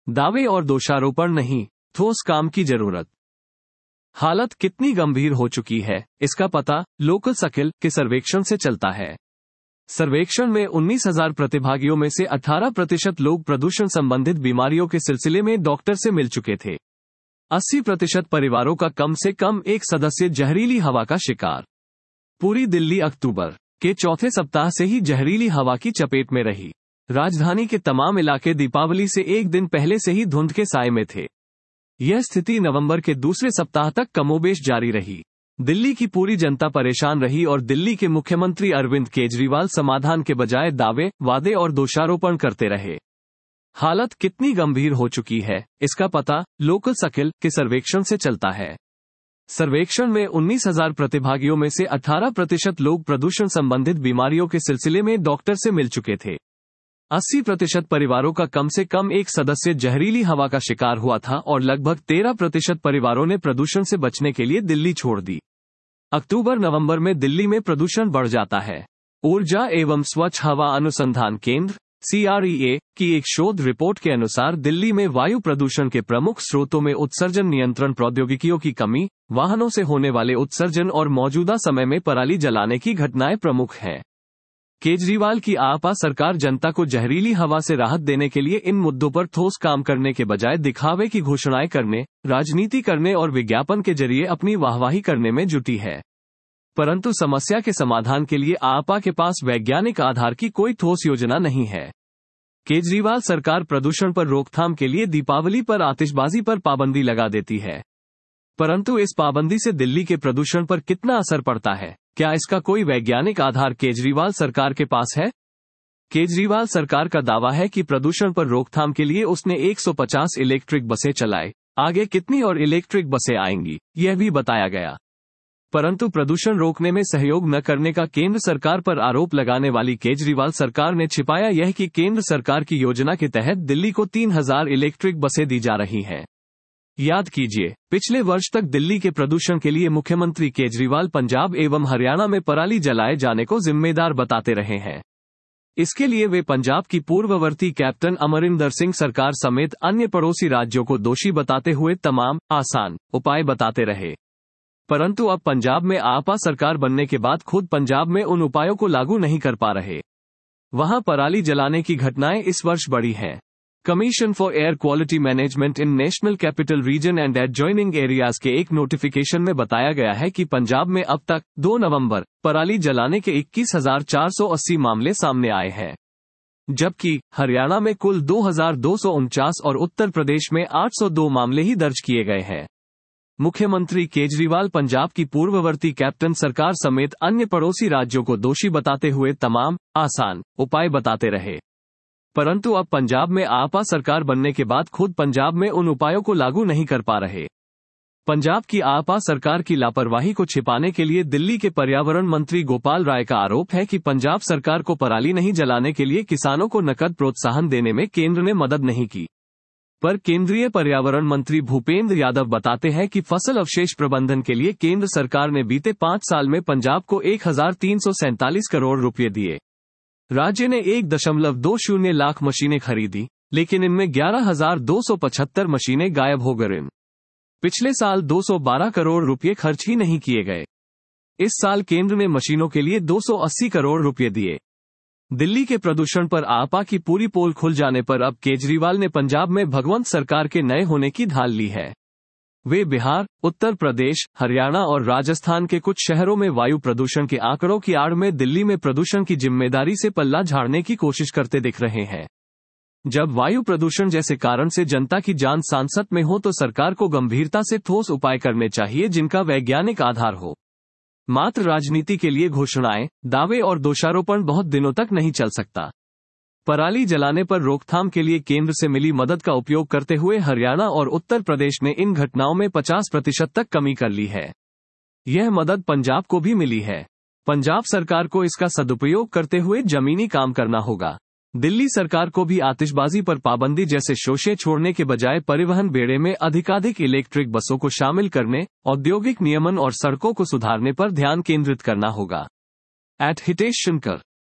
दावे और दोषारोपण नहीं, ठोस काम की जरूरत। हालत कितनी गंभीर हो चुकी है, इसका पता लोकल सर्किल के सर्वेक्षण से चलता है। सर्वेक्षण में 19,000 प्रतिभागियों में से 18% लोग प्रदूषण संबंधित बीमारियों के सिलसिले में डॉक्टर से मिल चुके थे। 80% परिवारों का कम से कम एक सदस्य जहरीली हवा का शिकार। पूरी दिल्ली अक्टूबर के चौथे सप्ताह से ही जहरीली हवा की चपेट में रही। राजधानी के तमाम इलाके दीपावली से एक दिन पहले से ही धुंध के साए में थे। यह स्थिति नवंबर के दूसरे सप्ताह तक कमोबेश जारी रही। दिल्ली की पूरी जनता परेशान रही और दिल्ली के मुख्यमंत्री अरविंद केजरीवाल समाधान के बजाय दावे, वादे और दोषारोपण करते रहे। हालत कितनी गंभीर हो चुकी है, इसका पता लोकल सर्किल के सर्वेक्षण से चलता है। सर्वेक्षण में 19,000 प्रतिभागियों में से 18% लोग प्रदूषण संबंधित बीमारियों के सिलसिले में डॉक्टर से मिल चुके थे। 80% परिवारों का कम से कम एक सदस्य जहरीली हवा का शिकार हुआ था और लगभग 13% परिवारों ने प्रदूषण से बचने के लिए दिल्ली छोड़ दी। अक्टूबर-नवंबर में दिल्ली में प्रदूषण बढ़ जाता है। ऊर्जा एवं स्वच्छ हवा अनुसंधान केंद्र CREA की एक शोध रिपोर्ट के अनुसार दिल्ली में वायु प्रदूषण के प्रमुख स्रोतों में उत्सर्जन नियंत्रण प्रौद्योगिकियों की कमी, वाहनों से होने वाले उत्सर्जन और मौजूदा समय में पराली जलाने की घटनाएं प्रमुख हैं। केजरीवाल की आपा सरकार जनता को जहरीली हवा से राहत देने के लिए इन मुद्दों पर ठोस काम करने के बजाय दिखावे की घोषणाएं करने, राजनीति करने और विज्ञापन के जरिए अपनी वाहवाही करने में जुटी है। परंतु समस्या के समाधान के लिए आपा के पास वैज्ञानिक आधार की कोई ठोस योजना नहीं है। केजरीवाल सरकार प्रदूषण पर रोकथाम के लिए दीपावली पर आतिशबाजी पर पाबंदी लगा देती है। परंतु इस पाबंदी से दिल्ली के प्रदूषण पर कितना असर पड़ता है, क्या इसका कोई वैज्ञानिक आधार केजरीवाल सरकार के पास है? केजरीवाल सरकार का दावा है कि प्रदूषण पर रोकथाम के लिए उसने 150 इलेक्ट्रिक बसें चलाई। आगे कितनी और इलेक्ट्रिक बसें आएंगी, यह भी बताया गया। परंतु प्रदूषण रोकने में सहयोग न करने का केंद्र सरकार पर आरोप लगाने वाली केजरीवाल सरकार ने छिपाया यह कि केंद्र सरकार की योजना के तहत दिल्ली को 3,000 इलेक्ट्रिक बसें दी जा रही हैं। याद कीजिए, पिछले वर्ष तक दिल्ली के प्रदूषण के लिए मुख्यमंत्री केजरीवाल पंजाब एवं हरियाणा में पराली जलाए जाने को जिम्मेदार बताते रहे हैं। इसके लिए वे पंजाब की पूर्ववर्ती कैप्टन अमरिंदर सिंह सरकार समेत अन्य पड़ोसी राज्यों को दोषी बताते हुए तमाम आसान उपाय बताते रहे। परंतु अब पंजाब में आपा सरकार बनने के बाद खुद पंजाब में उन उपायों को लागू नहीं कर पा रहे। वहां पराली जलाने की घटनाएं इस वर्ष बढ़ी हैं। Commission for air quality management in national capital region and adjoining areas के एक नोटिफिकेशन में बताया गया है कि पंजाब में अब तक 2 नवंबर पराली जलाने के 21,480 मामले सामने आए हैं, जबकि हरियाणा में कुल 2,249 और उत्तर प्रदेश में 802 मामले ही दर्ज किए गए हैं। मुख्यमंत्री केजरीवाल पंजाब की पूर्ववर्ती कैप्टन सरकार समेत अन्य पड़ोसी राज्यों को दोषी बताते हुए तमाम आसान उपाय बताते रहे। परंतु अब पंजाब में आपा सरकार बनने के बाद खुद पंजाब में उन उपायों को लागू नहीं कर पा रहे। पंजाब की आपा सरकार की लापरवाही को छिपाने के लिए दिल्ली के पर्यावरण मंत्री गोपाल राय का आरोप है कि पंजाब सरकार को पराली नहीं जलाने के लिए किसानों को नकद प्रोत्साहन देने में केंद्र ने मदद नहीं की। पर केंद्रीय पर्यावरण मंत्री भूपेंद्र यादव बताते हैं कि फसल अवशेष प्रबंधन के लिए केंद्र सरकार ने बीते 5 साल में पंजाब को 1,347 करोड़ रुपए दिए। राज्य ने 1.20 लाख मशीनें खरीदी, लेकिन इनमें 11,275 मशीनें गायब हो गईं। पिछले साल 212 करोड़ रुपए खर्च ही नहीं किए गए। इस साल केंद्र ने मशीनों के लिए 280 करोड़ रुपए दिए। दिल्ली के प्रदूषण पर आपा की पूरी पोल खुल जाने पर अब केजरीवाल ने पंजाब में भगवंत सरकार के नए होने की ढाल ली है। वे बिहार, उत्तर प्रदेश, हरियाणा और राजस्थान के कुछ शहरों में वायु प्रदूषण के आंकड़ों की आड़ में दिल्ली में प्रदूषण की जिम्मेदारी से पल्ला झाड़ने की कोशिश करते दिख रहे हैं। जब वायु प्रदूषण जैसे कारण से जनता की जान सांसत में हो तो सरकार को गंभीरता से ठोस उपाय करने चाहिए जिनका वैज्ञानिक आधार हो। मात्र राजनीति के लिए घोषणाएं, दावे और दोषारोपण बहुत दिनों तक नहीं चल सकता। पराली जलाने पर रोकथाम के लिए केंद्र से मिली मदद का उपयोग करते हुए हरियाणा और उत्तर प्रदेश ने इन घटनाओं में 50% तक कमी कर ली है। यह मदद पंजाब को भी मिली है। पंजाब सरकार को इसका सदुपयोग करते हुए जमीनी काम करना होगा। दिल्ली सरकार को भी आतिशबाजी पर पाबंदी जैसे शोषे छोड़ने के बजाय परिवहन बेड़े में अधिकाधिक इलेक्ट्रिक बसों को शामिल करने, औद्योगिक नियमन और सड़कों को सुधारने पर ध्यान केंद्रित करना होगा। हितेश शंकर।